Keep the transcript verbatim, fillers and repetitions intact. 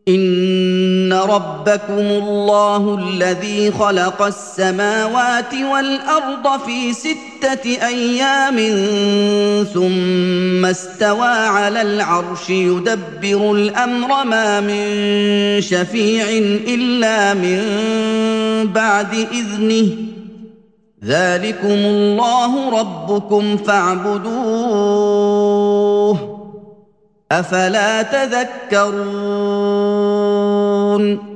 ان ربكم الله الذي خلق السماوات والارض في سته ايام ثم استوى على العرش يدبر الامر ما من شفيع الا من بعد اذنه ذلكم الله ربكم فاعبدوه افلا تذكرون